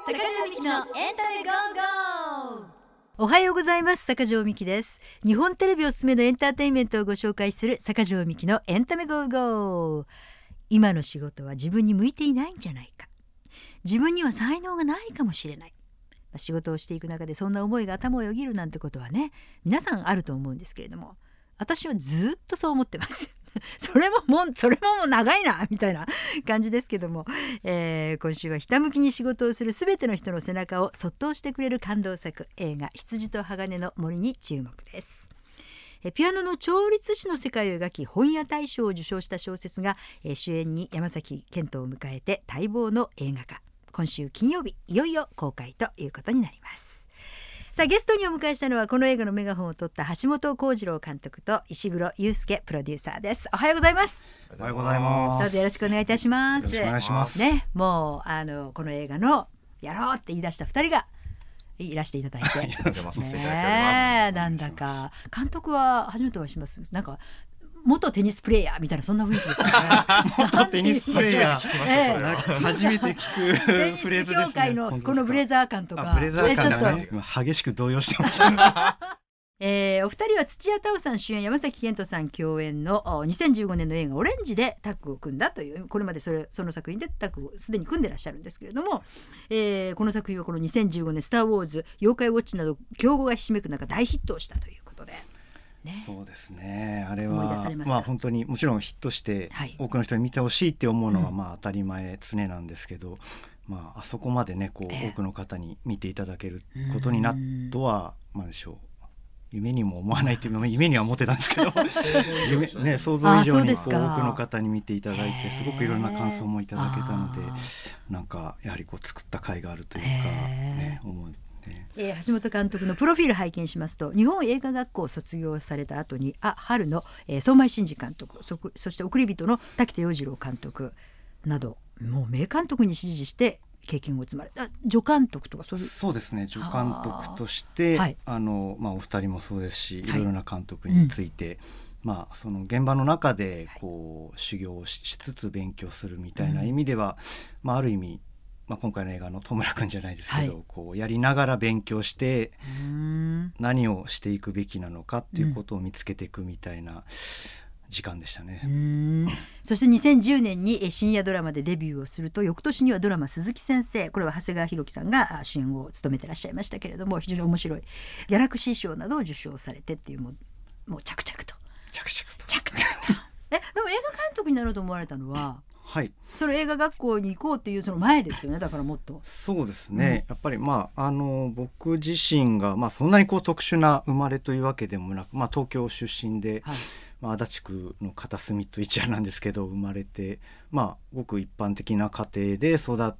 坂上美希のエンタメゴーゴー。 おはようございます。坂上美希です。日本テレビおすすめのエンターテインメントをご紹介する坂上美希のエンタメゴーゴー。今の仕事は自分に向いていないんじゃないか、自分には才能がないかもしれない、仕事をしていく中でそんな思いが頭をよぎるなんてことはね、皆さんあると思うんですけれども、私はずっとそう思ってますそれももう長いなみたいな感じですけども、今週はひたむきに仕事をするすべての人の背中をそっと押してくれる感動作、映画羊と鋼の森に注目です。ピアノの調律師の世界を描き本屋大賞を受賞した小説が、主演に山崎賢人を迎えて待望の映画化、今週金曜日いよいよ公開ということになります。さあ、ゲストにお迎えしたのはこの映画のメガホンを取った橋本幸次郎監督と石黒祐介プロデューサーです。おはようございます。 おはようございます。 どうぞよろしくお願いいたします。 よろしくお願いしますね、もうこの映画のやろうって言い出した2人がいらしていただいてなんだか監督は初めてお会いします。なんか元テニスプレーヤーみたいなそんな雰囲気ですよね元テニスプレーヤー、初めて聞くフレーズですね。テニス協会のこのブレザー感とか、 ブレザー感ね、激しく動揺してますお二人は土屋太鳳さん主演、山崎賢人さん共演の2015年の映画オレンジでタッグを組んだという、これまでその作品でタッグをすでに組んでらっしゃるんですけれども、この作品はこの2015年スターウォーズ、妖怪ウォッチなど競合がひしめく中大ヒットをしたということで、ね、 そうですね、あれは本当にもちろんヒットして多くの人に見てほしいって思うのは当たり前常なんですけど、あそこまでね多くの方に見ていただけることになるとはでしょう、夢にも思わないという、夢には思ってたんですけど想像以上に多くの方に見ていただいて、すごくいろんな感想もいただけたので、なんかやはり作った甲斐があるというか、思う。 橋本監督のプロフィール拝見しますと、日本映画学校を卒業された後に春の相米真司監督、そして送り人の滝田洋次郎監督など、もう名監督に師事して経験を積まれた。助監督とかそうですね、助監督として、お二人もそうですし、いろいろな監督について、その現場の中で修行をしつつ勉強するみたいな意味では、ある意味今回の映画の戸村くんじゃないですけど、やりながら勉強して何をしていくべきなのかっていうことを見つけていくみたいな時間でしたね。 そして2010年に深夜ドラマでデビューをすると、翌年にはドラマ鈴木先生、これは長谷川博己さんが主演を務めてらっしゃいましたけれども、非常に面白いギャラクシー賞などを受賞されてっていう、もう着々とでも映画監督になろうと思われたのは、その映画学校に行こうっていうその前ですよね。だからもっとそうですね、やっぱり僕自身がそんなに特殊な生まれというわけでもなく、東京出身で、足立区の片隅と一夜なんですけど生まれて、ごく一般的な家庭で育って、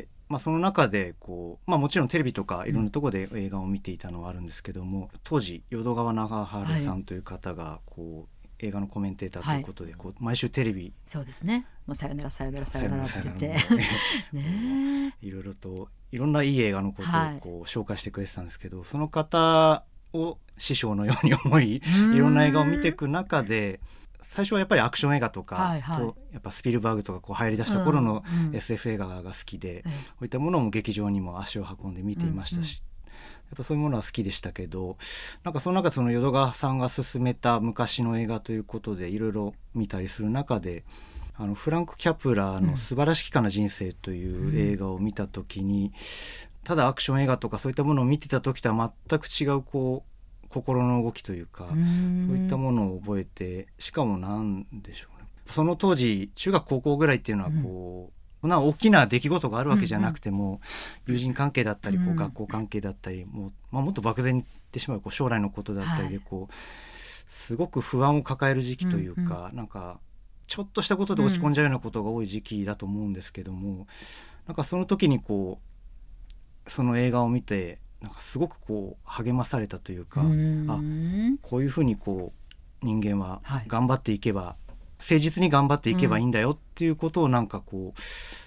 その中でもちろんテレビとかいろんなところで映画を見ていたのはあるんですけども、当時淀川長春さんという方が映画のコメンテーターということで、毎週テレビ、 そうですね、もうさよならさよならさよならって言っていろいろといろんないい映画のことを紹介してくれてたんですけど、その方を師匠のように思い、いろんな映画を見ていく中で、最初はやっぱりアクション映画とか、やっぱスピルバーグとか流行り出した頃の SF 映画が好きで、こういったものも劇場にも足を運んで見ていましたし、やっぱそういうものは好きでしたけど、なんかその中で淀川さんが勧めた昔の映画ということでいろいろ見たりする中で、フランク・キャプラーの素晴らしきかな人生という映画を見た時に、ただアクション映画とかそういったものを見てた時とは全く違う心の動きというか、そういったものを覚えて、しかもなんでしょうね、その当時中学高校ぐらいっていうのはこんな大きな出来事があるわけじゃなくても、友人関係だったり学校関係だったり、もっと漠然に言ってしまう将来のことだったりで、すごく不安を抱える時期というか、なんかちょっとしたことで落ち込んじゃうようなことが多い時期だと思うんですけども、なんかその時にその映画を見て、なんかすごく励まされたというか、こういうふうに人間は頑張っていけば、誠実に頑張っていけばいいんだよっていうことをなんか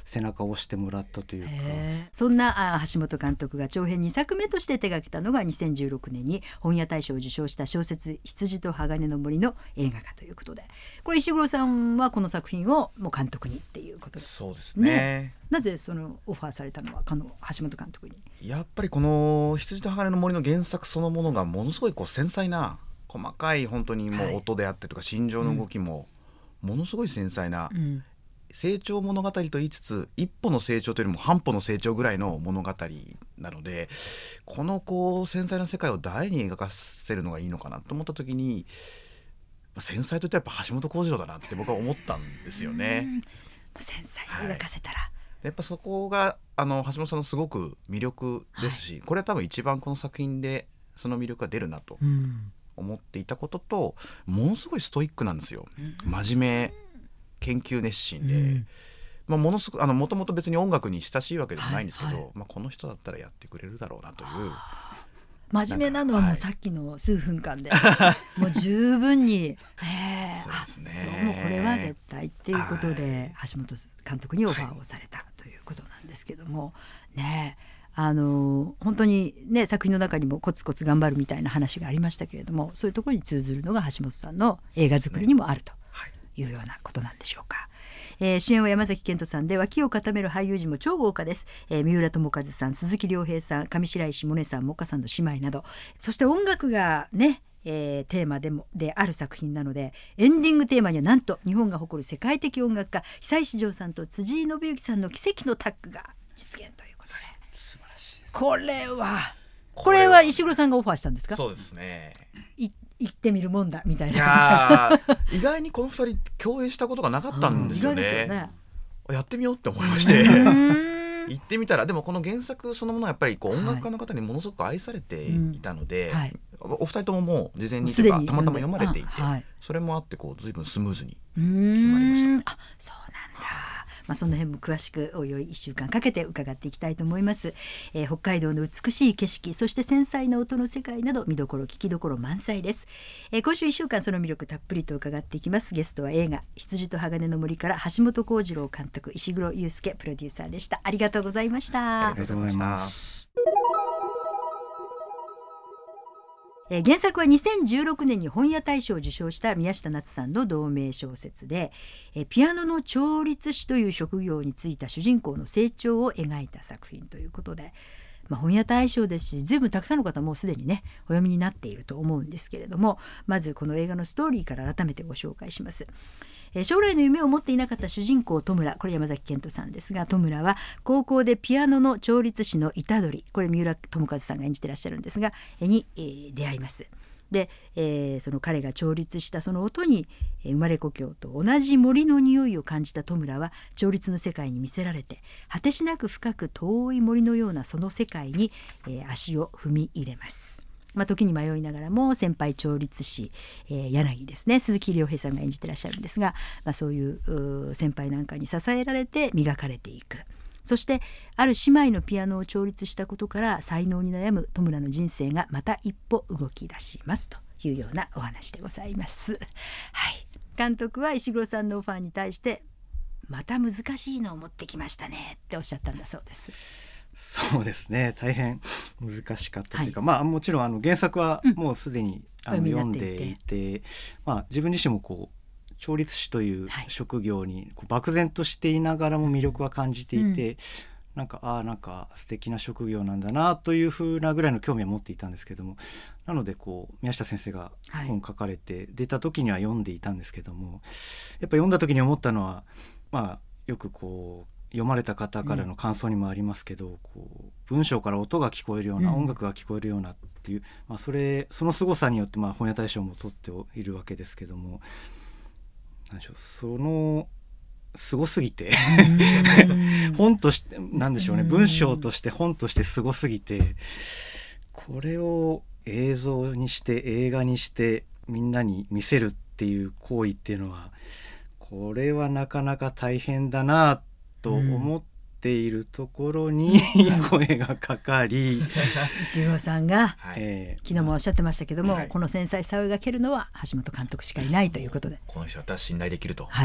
背中を押してもらったというか。 そんな橋本監督が長編2作目として手掛けたのが2016年に本屋大賞を受賞した小説羊と鋼の森の映画化ということで、これ石黒さんはこの作品をもう監督にっていうことで。 そうですね。 なぜそのオファーされたのはこの橋本監督に。 やっぱりこの羊と鋼の森の原作そのものがものすごい繊細な細かい本当にもう音であったりとか心情の動きもものすごい繊細な、成長物語と言いつつ一歩の成長というよりも半歩の成長ぐらいの物語なので、この繊細な世界を誰に描かせるのがいいのかなと思った時に、繊細といってやっぱ橋本幸次郎だなって僕は思ったんですよね。 繊細を描かせたら、 やっぱそこが橋本さんのすごく魅力ですし、これは多分一番この作品でその魅力が出るなと思っていたことと、ものすごいストイックなんですよ。真面目、研究熱心で、ものすごくもともと別に音楽に親しいわけでもないんですけど、この人だったらやってくれるだろうなという。 真面目なのはもうさっきの数分間で、もう十分にそうですね。 そう、もうこれは絶対っていうことで橋本監督にオファーをされたということなんですけどもね。本当にね、作品の中にもコツコツ頑張るみたいな話がありましたけれども、そういうところに通ずるのが橋本さんの映画作りにもあるというようなことなんでしょうか。主演は山崎賢人さんで、脇を固める俳優陣も超豪華です。三浦友和さん、鈴木亮平さん、上白石萌音さん、萌歌さんの姉妹など、そして音楽がね、テーマである作品なので、エンディングテーマにはなんと日本が誇る世界的音楽家久石譲さんと辻井伸行さんの奇跡のタッグが実現ということで、素晴らしい。これは石黒さんがオファーしたんですか？ そうですね。 行ってみるもんだみたいな。 いや意外にこの2人共演したことがなかったんですよね。 意外ですよね。 やってみようって思いまして行ってみたら、でもこの原作そのものはやっぱり音楽家の方にものすごく愛されていたので、お二人とももう事前にというかたまたま読まれていて、それもあって随分スムーズに決まりました。 そうなんだ。その辺も詳しくおいおい1週間かけて伺っていきたいと思います。北海道の美しい景色、そして繊細な音の世界など見どころ聞きどころ満載です。今週1週間その魅力たっぷりと伺っていきます。ゲストは映画羊と鋼の森から橋本幸次郎監督、石黒祐介プロデューサーでした。ありがとうございました。 ありがとうございます。 原作は2016年に本屋大賞を受賞した宮下夏さんの同名小説で、ピアノの調律師という職業に就いた主人公の成長を描いた作品ということで、本屋大賞ですし、ずいぶんたくさんの方もうすでにねお読みになっていると思うんですけれども、まずこの映画のストーリーから改めてご紹介します。将来の夢を持っていなかった主人公戸村、これ山崎賢人さんですが、戸村は高校でピアノの調律師の虎杖、これ三浦友和さんが演じてらっしゃるんですがに、出会います。で、その彼が調律したその音に、生まれ故郷と同じ森の匂いを感じた戸村は調律の世界に魅せられて、果てしなく深く遠い森のようなその世界に、足を踏み入れます。時に迷いながらも先輩調律師、柳ですね、鈴木亮平さんが演じてらっしゃるんですが、そういう先輩なんかに支えられて磨かれていく。そしてある姉妹のピアノを調律したことから才能に悩む戸村の人生がまた一歩動き出しますというようなお話でございます。監督は石黒さんのオファーに対して、また難しいのを持ってきましたねっておっしゃったんだそうです。 そうですね、大変難しかったというか、もちろん原作はもうすでに、読んでいて、自分自身も調律師という職業に漠然としていながらも魅力は感じていて、なんか素敵な職業なんだなというふうなぐらいの興味は持っていたんですけども、なので宮下先生が本書かれて出た時には読んでいたんですけども、やっぱ読んだ時に思ったのは、よく読まれた方からの感想にもありますけど、文章から音が聞こえるような、音楽が聞こえるようなっていう、その凄さによって本屋大賞も取っているわけですけども、なんでしょう、そのすごすぎて本としてなんでしょうね、文章として本としてすごすぎて、これを映像にして映画にしてみんなに見せるっていう行為っていうのは、これはなかなか大変だなと思っているところに声がかかり、 石黒さんが、昨日もおっしゃってましたけども、この繊細さを描けるのは橋本監督しかいないということで、 この人は信頼できると、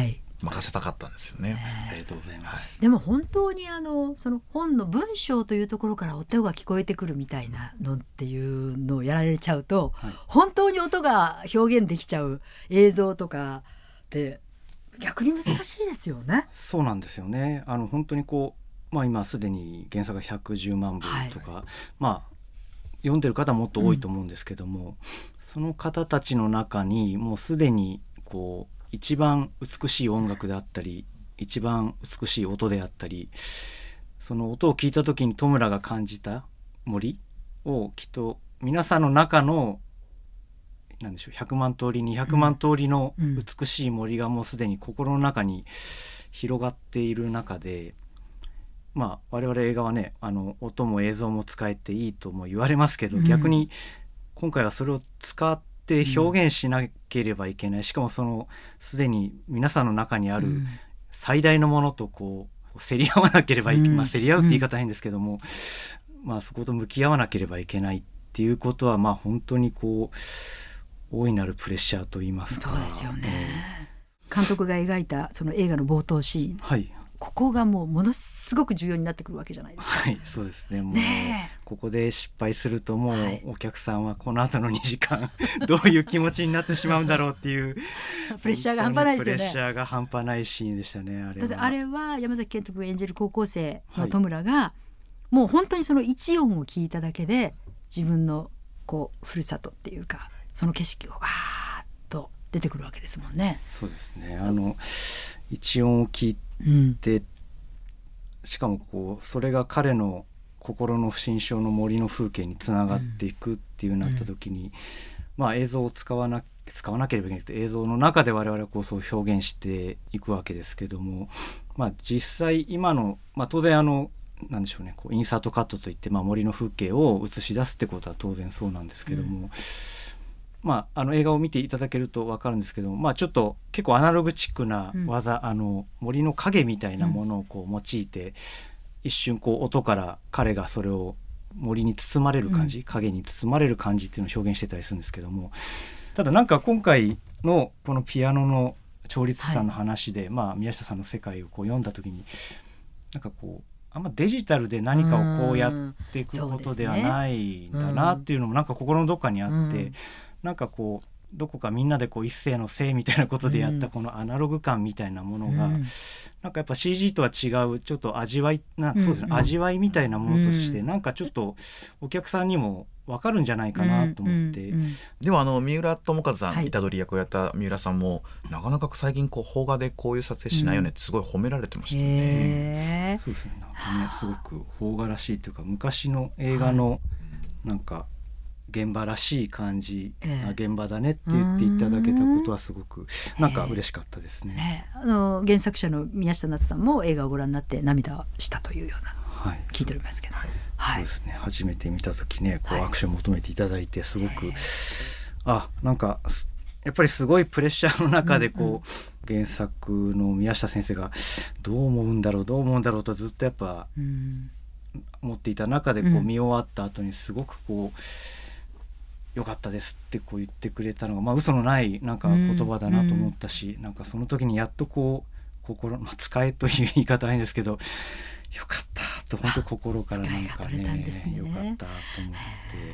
任せたかったんですよね。 ありがとうございます。 でも本当にその本の文章というところから音が聞こえてくるみたいなのっていうのをやられちゃうと、はい、本当に音が表現できちゃう映像とかって逆に難しいですよね。 そうなんですよね。本当に今すでに原作が110万部とか、はい、読んでる方はもっと多いと思うんですけども、その方たちの中にもうすでに一番美しい音楽であったり一番美しい音であったり、その音を聞いた時に戸村が感じた森をきっと皆さんの中のなんでしょう、100万通り200万通りの美しい森がもうすでに心の中に広がっている中で、我々映画はね音も映像も使えていいとも言われますけど、逆に今回はそれを使って表現しなければいけない、しかもそのすでに皆さんの中にある最大のものと競り合わなければいけない、競り合うって言い方変ですけども、そこと向き合わなければいけないっていうことは本当に大いなるプレッシャーと言いますか。 そうですよね。監督が描いたその映画の冒頭シーン、はい、ここがものすごく重要になってくるわけじゃないですか。 はい、そうですね。もうここで失敗するともうお客さんはこの後の2時間どういう気持ちになってしまうんだろうっていうプレッシャーが半端ないですよね。 プレッシャーが半端ないシーンでしたね。 だってあれは山崎賢人君演じる高校生の戸村が、もう本当にその一音を聞いただけで自分のふるさとっていうかその景色がわーっと出てくるわけですもんね。 そうですね。一音を聞いて、しかもそれが彼の心の不心象の森の風景につながっていくっていうなった時に、映像を使わなければいけないと映像の中で我々はそう表現していくわけですけども、実際今の、当然なんでしょうね、インサートカットといって、森の風景を映し出すってことは当然そうなんですけども、映画を見ていただけると分かるんですけど、ちょっと結構アナログチックな技、森の影みたいなものを用いて、一瞬音から彼がそれを森に包まれる感じ、影に包まれる感じっていうのを表現してたりするんですけども、ただなんか今回のこのピアノの調律師さんの話で、宮下さんの世界を読んだ時になんかあんまデジタルで何かをやっていくことではないんだなっていうのもなんか心のどっかにあって、なんかどこかみんなで一斉のせいみたいなことでやったこのアナログ感みたいなものが、なんかやっぱ CG とは違うちょっと味わいそうですね、味わいみたいなものとして、なんかちょっとお客さんにも分かるんじゃないかなと思って、 でも三浦友和さん、虎杖役をやった三浦さんもなかなか最近邦画でこういう撮影しないよねってすごい褒められてましたね。 そうですね。なんかね、すごく邦画らしいというか昔の映画のなんか現場らしい感じな現場だねって言っていただけたことはすごくなんか嬉しかったですね。 原作者の宮下夏さんも映画をご覧になって涙したというような、聞いておりますけど、 そうですね。初めて見た時ね、アクション求めていただいてすごく、なんかやっぱりすごいプレッシャーの中で原作の宮下先生がどう思うんだろうとずっとやっぱ思っていた中で見終わった後にすごく良かったですって言ってくれたのが、嘘のないなんか言葉だなと思ったし、なんかその時にやっと心、使えという言い方はいいんですけど、よかったと本当心からなんかね、よかったと思って、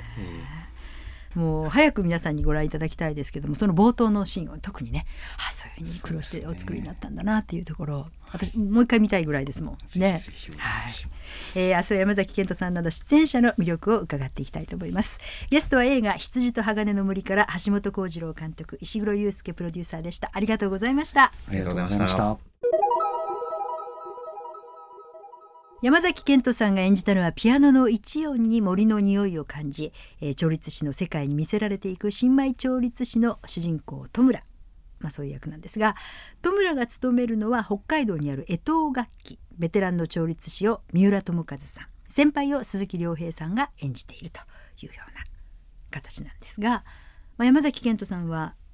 もう早く皆さんにご覧いただきたいですけども、その冒頭のシーンを特にね、そういう風に苦労してお作りになったんだなっていうところを私もう一回見たいぐらいですもんね。明日は山崎賢人さんなど出演者の魅力を伺っていきたいと思います。ゲストは映画羊と鋼の森から橋本幸次郎監督、石黒祐介プロデューサーでした。ありがとうございました。 ありがとうございました。 山崎賢人さんが演じたのはピアノの一音に森の匂いを感じ、調律師の世界に魅せられていく新米調律師の主人公戸村、そういう役なんですが、戸村が務めるのは北海道にある江藤楽器、ベテランの調律師を三浦友和さん、先輩を鈴木亮平さんが演じているというような形なんですが、山崎賢人さんは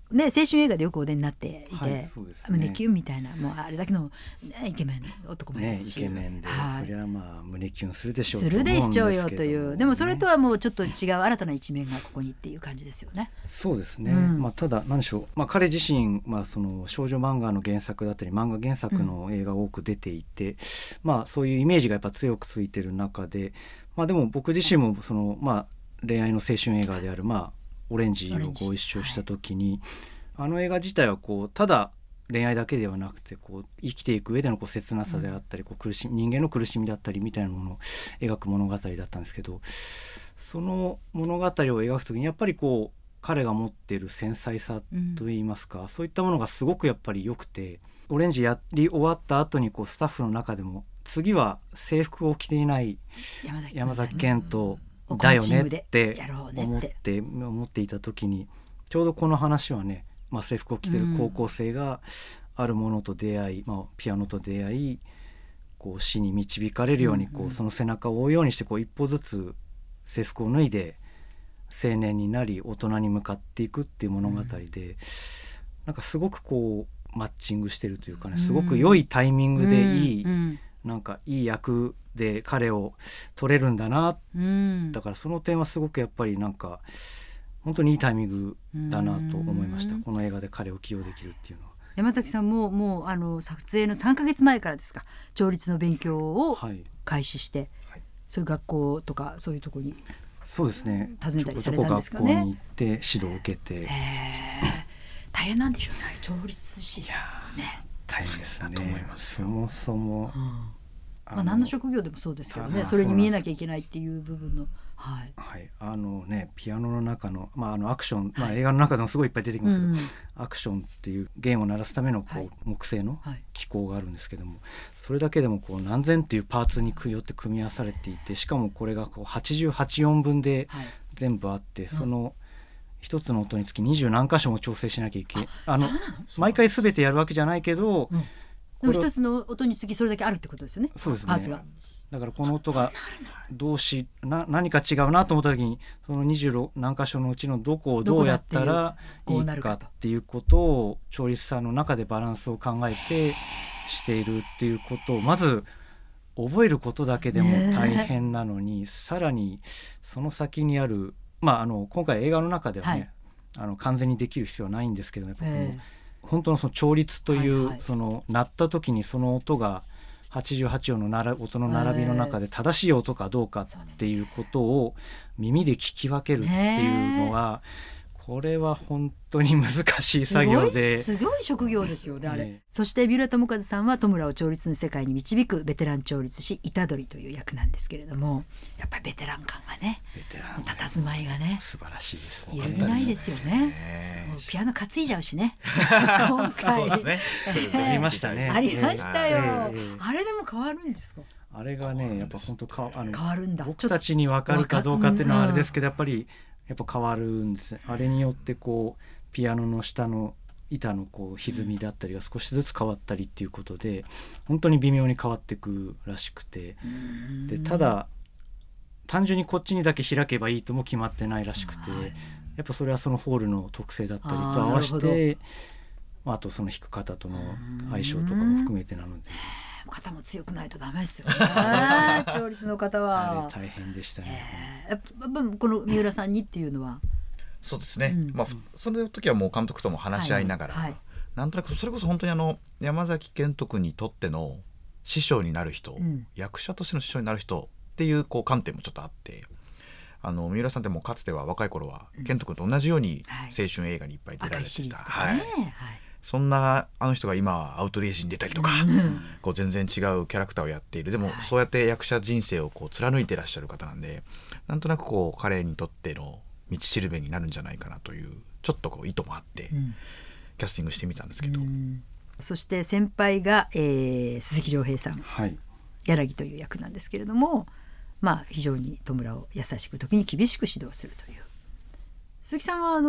ね、青春映画でよくお出になっていて、 はいそうですね、 胸キュンみたいな、もうあれだけの、イケメン男前ですし、 イケメンで、それはまあ胸キュンするでしょうするでしょうよという、 ね、 でもそれとはもうちょっと違う新たな一面がここにっていう感じですよね。 そうですね、ただ何でしょう、彼自身、その少女漫画の原作だったり漫画原作の映画が多く出ていて、そういうイメージがやっぱ強くついてる中で、でも僕自身もその、恋愛の青春映画である、オレンジをご一緒した時に、あの映画自体はこうただ恋愛だけではなくて、こう生きていく上でのこう切なさであったり、こう人間の苦しみだったりみたいなものを描く物語だったんですけど、その物語を描く時にやっぱりこう彼が持っている繊細さといいますか、そういったものがすごくやっぱり良くて、オレンジやり終わった後にこうスタッフの中でも次は制服を着ていない山崎賢人だよねって思っていた時に、ちょうどこの話はね、制服を着てる高校生があるものと出会い、ピアノと出会い、こう死に導かれるようにこうその背中を追うようにして、こう一歩ずつ制服を脱いで青年になり大人に向かっていくっていう物語で、なんかすごくこうマッチングしてるというかね、すごく良いタイミングでいい、なんかいい役で彼を撮れるんだな、だからその点はすごくやっぱりなんか本当にいいタイミングだなと思いました。この映画で彼を起用できるっていうのは。 山崎さんもう撮影の3ヶ月前からですか、調律の勉強を開始して、そういう学校とかそういうところにそうですね、 訪ねたりされたんですかね。 学校に行って指導を受けて、 大変なんでしょうね、調律師さんね。 大変ですね、だと思います。そもそも、 何の職業でもそうですけどね、それに見えなきゃいけないっていう部分の、 ピアノの中の、アクション、映画の中でもすごいいっぱい出てきますけど、アクションっていう弦を鳴らすためのこう、木製の機構があるんですけども、それだけでもこう何千っていうパーツによって組み合わされていて、しかもこれがこう88音分で全部あって、その一つの音につき20何箇所も調整しなきゃいけない、毎回全てやるわけじゃないけど、 でも一つの音につきそれだけあるってことですよね。 そうですね、 パーツが。 だからこの音が何か違うなと思った時に、その20何箇所のうちのどこをどうやったらいいかっていうことを調律さんの中でバランスを考えてしているっていうことをまず覚えることだけでも大変なのに、さらにその先にある、今回映画の中ではね、完全にできる必要はないんですけど、やっぱ本当のその調律という、その鳴った時にその音が88音の音の並びの中で正しい音かどうかっていうことを耳で聞き分けるっていうのが、これは本当に難しい作業ですごい職業ですよね、あれ。そして三浦友和さんは戸村を調律の世界に導くベテラン調律師虎杖という役なんですけれども、やっぱりベテラン感がね、佇まいがね素晴らしいですね。揺るぎないですよね。もうピアノ担いじゃうしね今回そうですね、 ありましたね。 ありましたよ、あれでも変わるんですか。 あれがね、やっぱ本当変わるんだ。 僕たちに分かるかどうかっていうのはあれですけど、やっぱ変わるんですね。あれによってこうピアノの下の板のこう歪みだったりが少しずつ変わったりっていうことで、本当に微妙に変わっていくらしくて、でただ単純にこっちにだけ開けばいいとも決まってないらしくて、やっぱそれはそのホールの特性だったりと合わせて、あとその弾く方との相性とかも含めてなので、 肩も強くないとダメですよね調律の方は。 あれ大変でしたね。 この三浦さんにっていうのはそうですね、その時はもう監督とも話し合いながら、なんとなくそれこそ本当に山崎賢人君にとっての師匠になる人、役者としての師匠になる人っていうこう観点もちょっとあって、三浦さんってもうかつては若い頃は賢人君と同じように青春映画にいっぱい出られてた、そんなあの人が今はアウトレイジに出たりとか、こう全然違うキャラクターをやっている。でもそうやって役者人生をこう貫いてらっしゃる方なんで、なんとなくこう彼にとっての道しるべになるんじゃないかなというちょっとこう意図もあって、キャスティングしてみたんですけど、 そして先輩が、鈴木亮平さん、柳という役なんですけれども、非常に戸村を優しく時に厳しく指導するという。鈴木さんは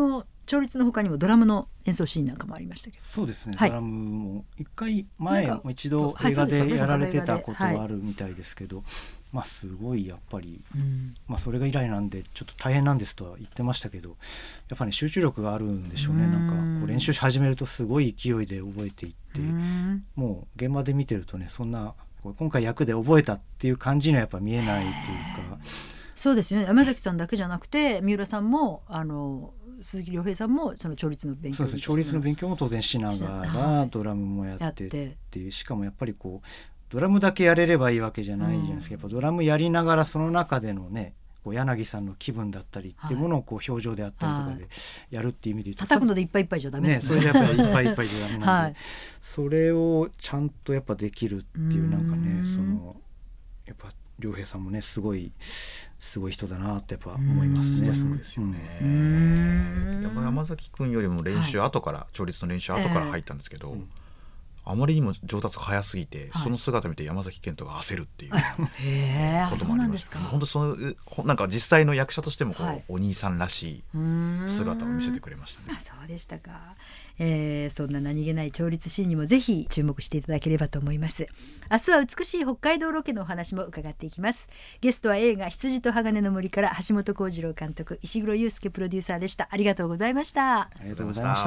調律の他にもドラムの演奏シーンなんかもありましたけど。 そうですね、 はい、 ドラムも一回前も一度映画でやられてたことはあるみたいですけど、まあすごいやっぱり、まあそれが以来なんでちょっと大変なんですとは言ってましたけど、やっぱり、ね、集中力があるんでしょうね。なんかこう練習し始めるとすごい勢いで覚えていって、もう現場で見てるとね、そんな今回役で覚えたっていう感じにはやっぱ見えないというか。 そうですよね。山崎さんだけじゃなくて三浦さんも鈴木亮平さんもその調律の勉強、 そうです、調律の勉強も当然しながらドラムもやってっていう、しかもやっぱりこうドラムだけやれればいいわけじゃないじゃないですか。やっぱドラムやりながらその中でのね、こう柳さんの気分だったりっていうものをこう表情であったりとかでやるっていう意味で言うと、 叩くのでいっぱいいっぱいじゃダメですね。それじゃやっぱりいっぱいいっぱいじゃダメなんで、それをちゃんとやっぱできるっていう、なんかね、そのやっぱ亮平さんもね、すごい人だなってやっぱ思いますね。 そうですよね。山崎くんよりも練習後から、調律の練習後から入ったんですけど、あまりにも上達が早すぎて、その姿見て山崎賢人が焦るっていうこともありました。本当なんか実際の役者としてもこう、お兄さんらしい姿を見せてくれましたね。 そうでしたか。そんな何気ない調律シーンにもぜひ注目していただければと思います。明日は美しい北海道ロケのお話も伺っていきます。ゲストは映画羊と鋼の森から橋本幸次郎監督、石黒祐介プロデューサーでした。ありがとうございました。 ありがとうございました。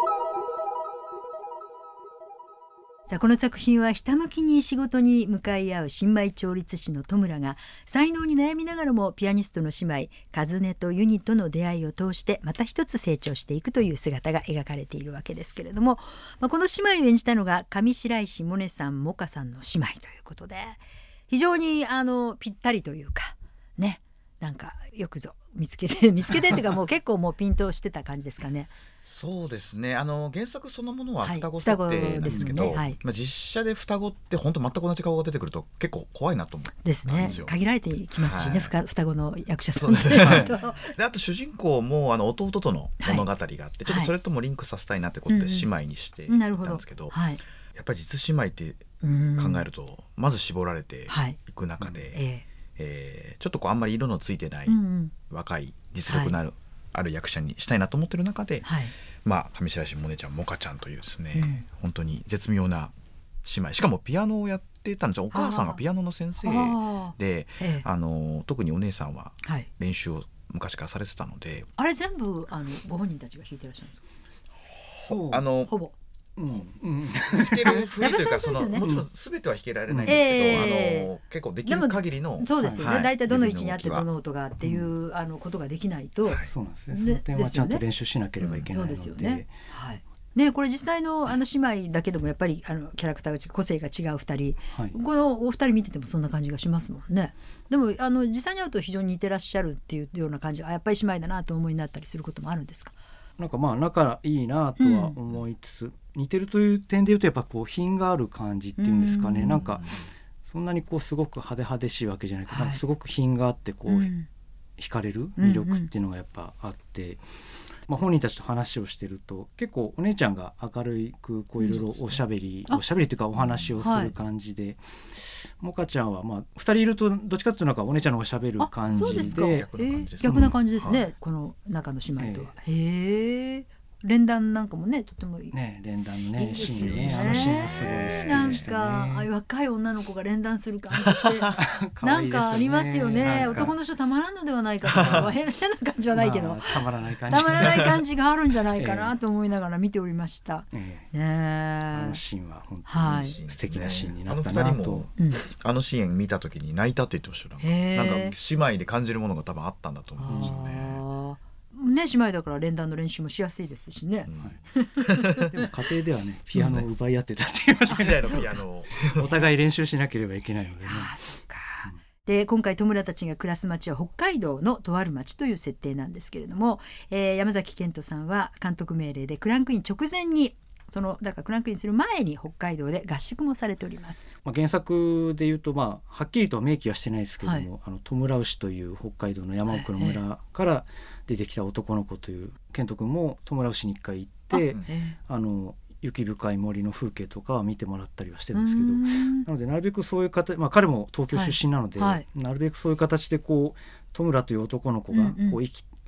さあ、この作品はひたむきに仕事に向かい合う新米調律師の戸村が才能に悩みながらもピアニストの姉妹和音とユニとの出会いを通してまた一つ成長していくという姿が描かれているわけですけれども、この姉妹を演じたのが上白石萌音さん萌歌さんの姉妹ということで、非常にぴったりというかね、なんかよくぞ見つけてっていうか、もう結構もうピンとしてた感じですかね。 そうですね。原作そのものは双子設定なんですけど、実写で双子って本当全く同じ顔が出てくると結構怖いなと思ったんですよ。 ですね。限られてきますしね、双子の役者さんであと主人公も弟との物語があって、ちょっとそれともリンクさせたいなってことで姉妹にしていったんですけど、やっぱり実姉妹って考えるとまず絞られていく中で、ちょっとこうあんまり色のついてない若い実力のある役者にしたいなと思ってる中で、上白石萌音ちゃん萌歌ちゃんというですね、本当に絶妙な姉妹、しかもピアノをやってたんですよ。お母さんがピアノの先生で、特にお姉さんは練習を昔からされてたので、 あれ全部ご本人たちが弾いてらっしゃるんですか？ほぼ弾けるふりというか、もちろん全ては弾けられないんですけど、結構できる限りの、 そうですよね。だいたいどの位置にあってどの音がっていうことができないと、 そうなんですね。その点はちゃんと練習しなければいけないので、 そうですよね。ね、これ実際の姉妹だけでもやっぱりキャラクターが個性が違う2人、このお二人見ててもそんな感じがしますもんね。でも実際に会うと非常に似てらっしゃるっていうような感じが、やっぱり姉妹だなと思いになったりすることもあるんですか？ なんか仲いいなとは思いつつ、似てるという点でいうとやっぱこう品がある感じっていうんですかね。なんかそんなにこうすごく派手しいわけじゃないけど、なんかすごく品があってこう惹かれる魅力っていうのがやっぱあって、本人たちと話をしてると結構お姉ちゃんが明るくこういろいろおしゃべりっていうかお話をする感じで、萌歌ちゃんは2人いるとどっちかっていうとお姉ちゃんの方がしゃべる感じで、 逆な感じですね、この中の姉妹とは。へえ。連弾なんかもね、とてもいいね。連弾のねシーンね、シーンがすごい好きでしたね。 なんか若い女の子が連弾する感じってなんかありますよね。男の人たまらんのではないかと変な感じはないけど、 たまらない感じがあるんじゃないかなと思いながら見ておりました。 あのシーンは本当に素敵なシーンになったなと。 あのシーン見た時に泣いたって言ってましたよ。なんか姉妹で感じるものが多分あったんだと思うんですよね。 姉妹だから連弾の練習もしやすいですしね。 でも家庭ではねピアノを奪い合ってたって言いましたけど、お互い練習しなければいけないのでね。 そうか。で今回戸村たちが暮らす町は北海道のとある町という設定なんですけれども、山崎賢人さんは監督命令でクランクイン直前にだからクランクインする前に北海道で合宿もされております。 原作でいうとはっきりとは明記はしてないですけども、戸村牛という北海道の山奥の村から出てきた男の子という健人君も戸村牛に一回行って雪深い森の風景とかは見てもらったりはしてるんですけど、なのでなるべくそういう形、彼も東京出身なので、なるべくそういう形で戸村という男の子が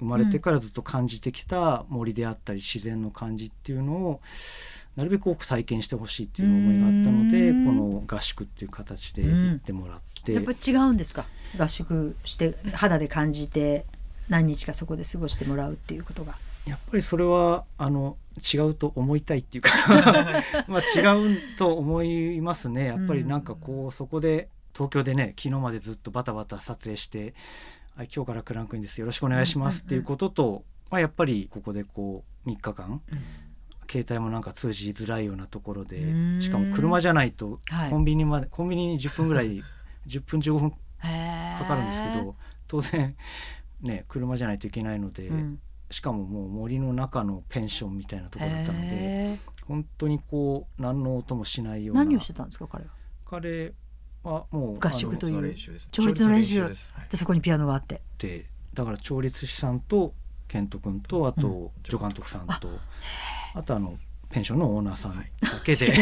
生まれてからずっと感じてきた森であったり自然の感じっていうのをなるべく多く体験してほしいっていう思いがあったので、この合宿っていう形で行ってもらって、 やっぱり違うんですか？合宿して肌で感じて何日かそこで過ごしてもらうっていうことが。 やっぱりそれは違うと思いたいっていうかまあ違うと思いますね。やっぱりなんかこうそこで東京でね、昨日までずっとバタバタ撮影して、今日からクランクインですよろしくお願いしますっていうことと、やっぱりここでこう3日間、携帯もなんか通じづらいようなところで、しかも車じゃないとコンビニに10分ぐらい10分15分かかるんですけど、当然ね車じゃないといけないので、しかももう森の中のペンションみたいなところだったので、本当にこう何の音もしないような。 何をしてたんですか彼はもう合宿という調律の練習で、そこにピアノがあって、 だから調律師さんと健人君とあと助監督さんと、あとペンションのオーナーさんだけでそう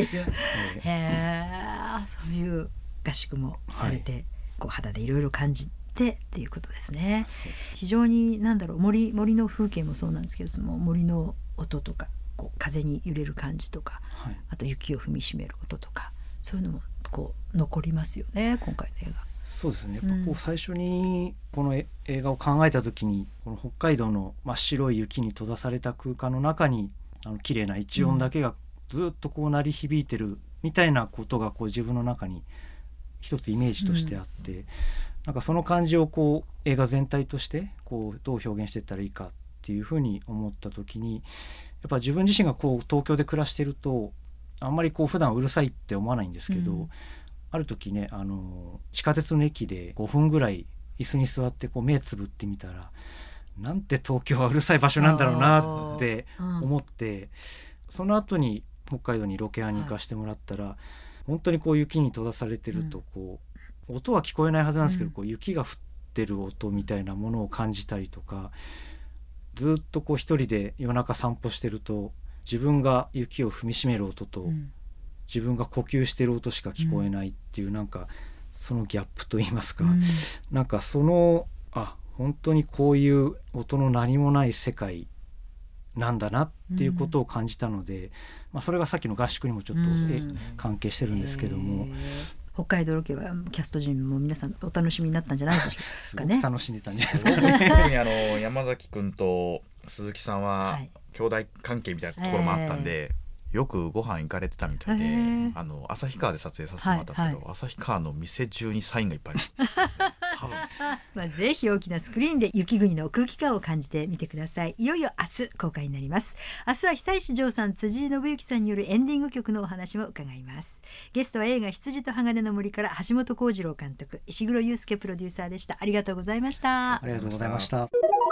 いう合宿もされて、こう肌でいろいろ感じてっていうことですね。非常に森の風景もそうなんですけども、森の音とかこう風に揺れる感じとか、あと雪を踏みしめる音とか、そういうのもこう残りますよね、今回の映画。 そうですね。やっぱこう最初にこの映画を考えた時に、この北海道の真っ白い雪に閉ざされた空間の中に綺麗な一音だけがずっとこう鳴り響いてるみたいなことがこう自分の中に一つイメージとしてあって、なんかその感じをこう映画全体としてこうどう表現していったらいいかっていうふうに思った時に、やっぱ自分自身がこう東京で暮らしてるとあんまりこう普段うるさいって思わないんですけど、ある時ね地下鉄の駅で5分ぐらい椅子に座ってこう目つぶってみたら、なんて東京はうるさい場所なんだろうなって思って、その後に北海道にロケハンに行かせてもらったら、本当にこう雪に閉ざされてるとこう、音は聞こえないはずなんですけど、こう雪が降ってる音みたいなものを感じたりとか、ずっとこう一人で夜中散歩してると自分が雪を踏みしめる音と、自分が呼吸してる音しか聞こえないっていう、なんかそのギャップといいますか、なんか本当にこういう音の何もない世界なんだなっていうことを感じたので、それがさっきの合宿にもちょっと関係してるんですけども、 北海道ロケはキャスト陣も皆さんお楽しみになったんじゃないでしょうかね。 すごく楽しんでたんじゃないですかね。 特に山崎くんと鈴木さんは兄弟関係みたいなところもあったんで、よくご飯行かれてたみたいで、旭川で撮影させてもらったんですけど、旭川の店中にサインがいっぱいあるぜひ大きなスクリーンで雪国の空気感を感じてみてください。いよいよ明日公開になります。明日は久石譲さん、辻井伸行さんによるエンディング曲のお話も伺います。ゲストは映画羊と鋼の森から橋本幸次郎監督、石黒祐介プロデューサーでした。ありがとうございました。 ありがとうございました。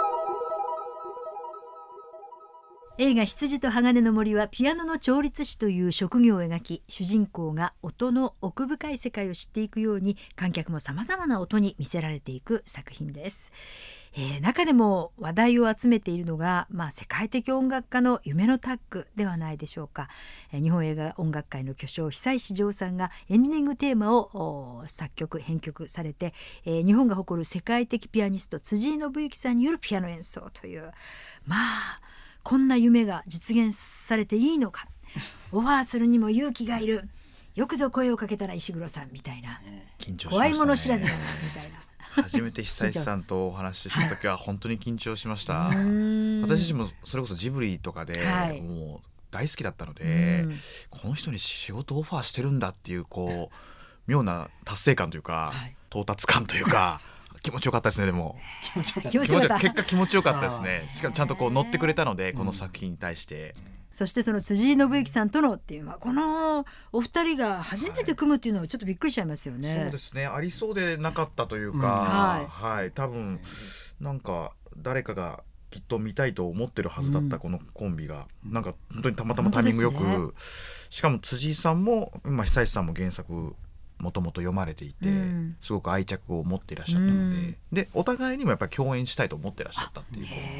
映画羊と鋼の森はピアノの調律師という職業を描き、主人公が音の奥深い世界を知っていくように、観客もさまざまな音に魅せられていく作品です。中でも話題を集めているのが、世界的音楽家の夢のタッグではないでしょうか。日本映画音楽界の巨匠久石譲さんがエンディングテーマを作曲編曲されて、日本が誇る世界的ピアニスト辻井伸行さんによるピアノ演奏という、こんな夢が実現されていいのか、オファーするにも勇気がいる、よくぞ声をかけたら石黒さんみたいな、 緊張しましたね。 怖いもの知らずだなみたいな。 初めて久石さんとお話しした時は本当に緊張しました。私自身もそれこそジブリとかでもう大好きだったので、この人に仕事オファーしてるんだっていう妙な達成感というか、到達感というか気持ちよかったですね。でも結果気持ちよかったですね。しかもちゃんと乗ってくれたので、この作品に対して。 そしてその辻井伸行さんとのっていう、このお二人が初めて組むっていうのはちょっとびっくりしちゃいますよね。 そうですね、ありそうでなかったというか、多分なんか誰かがきっと見たいと思ってるはずだったこのコンビが、なんか本当にたまたまタイミングよく、しかも辻井さんも久石さんも原作もともと読まれていて、すごく愛着を持っていらっしゃったので、でお互いにもやっぱり共演したいと思ってらっしゃったっていう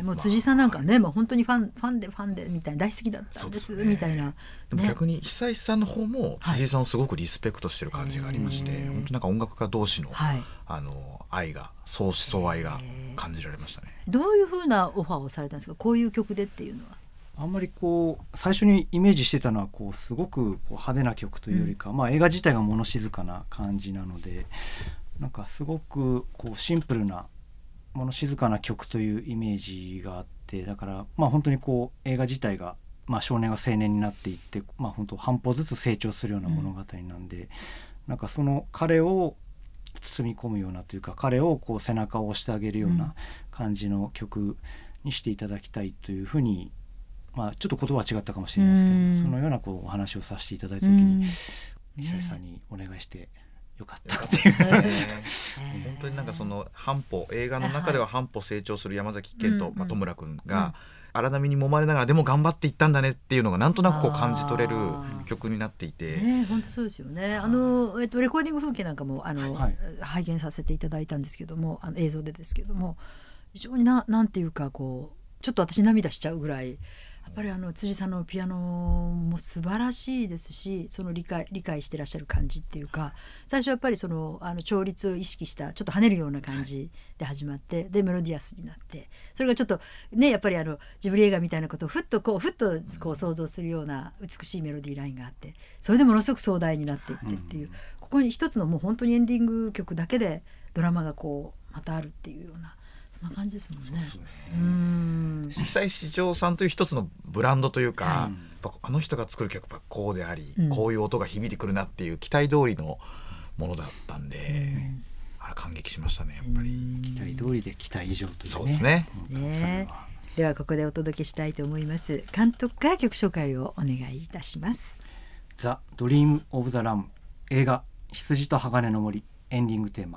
もう辻さんなんかね、もう本当にファンでみたいな、大好きだったんですみたいな。 でも逆に久石さんの方も辻さんをすごくリスペクトしてる感じがありまして、本当なんか音楽家同士の、愛が相愛が感じられましたね。 どういう風なオファーをされたんですか、こういう曲でっていうのは。 あんまりこう最初にイメージしてたのはこうすごくこう派手な曲というよりか、映画自体が物静かな感じなので、なんかすごくこうシンプルな物静かな曲というイメージがあって、だから本当にこう映画自体が少年が青年になっていって、本当半歩ずつ成長するような物語なんで、なんかその彼を包み込むようなというか、彼をこう背中を押してあげるような感じの曲にしていただきたいというふうに、ちょっと言葉は違ったかもしれないですけど、そのようなこうお話をさせていただいた時に久石さんにお願いしてよかったっていう本当になんかその映画の中では半歩成長する山崎賢人、戸村君が荒波に揉まれながらでも頑張っていったんだねっていうのがなんとなくこう感じ取れる曲になっていて、 本当そうですよね。レコーディング風景なんかも拝見させていただいたんですけども、映像でですけども、非常になんていうかこうちょっと私涙しちゃうぐらい、やっぱり辻さんのピアノも素晴らしいですし、その理解してらっしゃる感じっていうか、最初やっぱりその調律を意識したちょっと跳ねるような感じで始まって、でメロディアスになって、それがちょっとね、やっぱりジブリ映画みたいなことをふっとこう想像するような美しいメロディーラインがあって、それでものすごく壮大になっていってっていう、ここに一つのもう本当にエンディング曲だけでドラマがこうまたあるっていうような、そんな感じですもんね。そうですね。 久石譲さんという一つのブランドというか、あの人が作る曲はこうであり、こういう音が響いてくるなっていう期待通りのものだったんで、感激しましたね。やっぱり期待通りで期待以上というね。 そうですね。 ではここでお届けしたいと思います。監督から曲紹介をお願いいたします。 ザ・ドリーム・オブ・ザ・ラム、映画羊と鋼の森エンディングテーマ。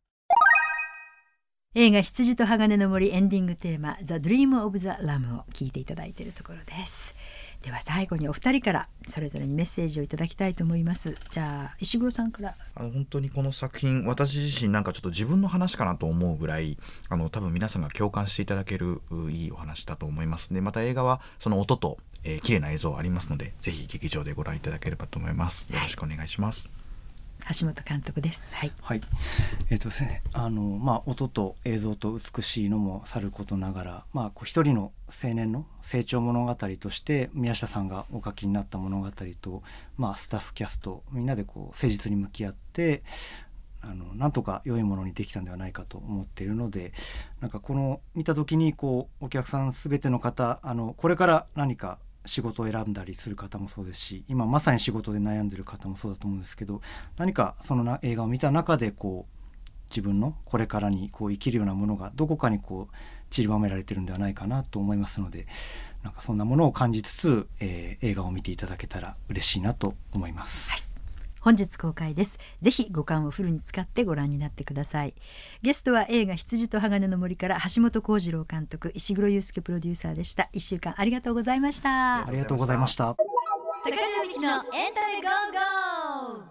映画羊と鋼の森エンディングテーマ The Dream of the Lamb を聴いていただいているところです。では最後にお二人からそれぞれにメッセージをいただきたいと思います。じゃあ石黒さんから。 本当にこの作品、私自身なんかちょっと自分の話かなと思うぐらい多分皆さんが共感していただけるいいお話だと思いますね。また映画はその音と、綺麗な映像ありますので、ぜひ劇場でご覧いただければと思います。よろしくお願いします。 橋本監督です。 ですね、音と映像と美しいのもさることながら、一人の青年の成長物語として宮下さんがお書きになった物語と、スタッフキャストみんなでこう誠実に向き合ってなんとか良いものにできたんではないかと思っているので、なんかこの見た時にこうお客さん全ての方これから何か仕事を選んだりする方もそうですし、今まさに仕事で悩んでる方もそうだと思うんですけど、何かその映画を見た中でこう自分のこれからにこう生きるようなものがどこかにこう散りばめられてるんではないかなと思いますので、なんかそんなものを感じつつ、映画を見ていただけたら嬉しいなと思います。 本日公開です。ぜひ五感をフルに使ってご覧になってください。ゲストは映画羊と鋼の森から橋本幸次郎監督、石黒祐介プロデューサーでした。1週間ありがとうございました。 ありがとうございました。 坂上美希のエンタメゴーゴー。